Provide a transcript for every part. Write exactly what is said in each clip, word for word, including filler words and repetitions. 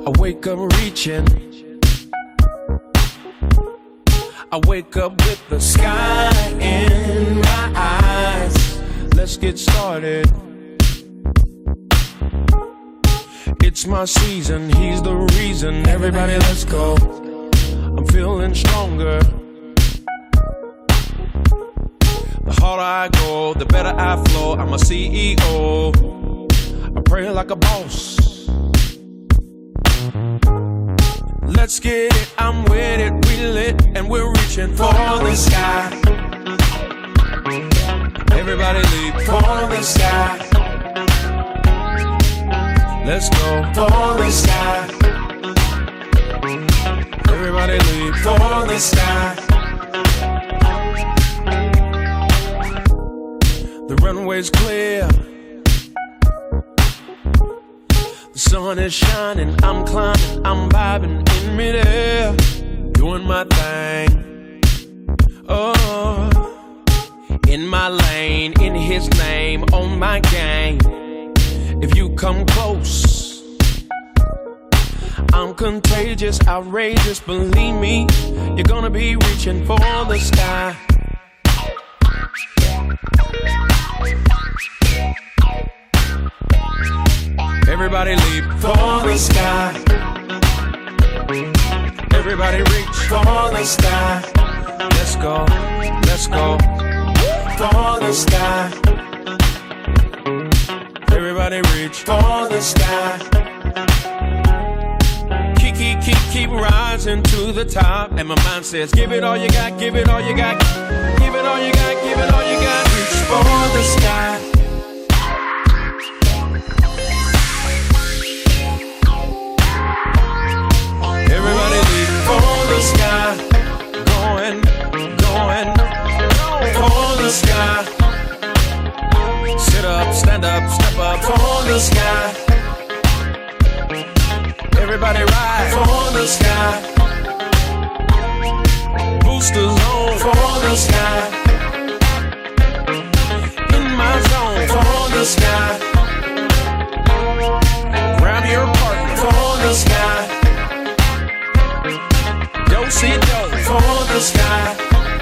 I wake up reaching. I wake up with the sky in my eyes. Let's get started. It's my season, he's the reason. Everybody, let's go. I'm feeling stronger. The harder I go, the better I flow. I'm a C E O. I pray like a boss. Let's get it, I'm with it, we lit, and we're reaching for the sky. Everybody leap for the sky. Let's go for the sky. Everybody leap for the sky. The runway's clear. The sun is shining, I'm climbing, I'm vibing in midair, doing my thing. Oh, in my lane, in his name, on my game. If you come close, I'm contagious, outrageous, believe me, you're gonna be reaching for the sky. Everybody leap for the sky. Everybody reach for the sky. Let's go, let's go for the sky. Everybody reach for the sky. Keep, keep, keep, keep rising to the top. And my mind says, give it all you got, give it all you got. Give it all you got, give it all you got. Reach for the sky. Everybody leap for the sky. Going, going, for the sky. Sit up, stand up, step up for the sky. Everybody ride for the sky. Boosters on for the sky. In my zone for the sky. Grab your partner for the sky. Do-si-do for the sky.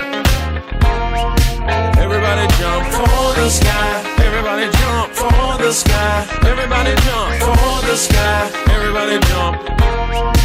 Everybody jump for the sky. Everybody jump for the sky. Everybody jump for the sky. Everybody jump.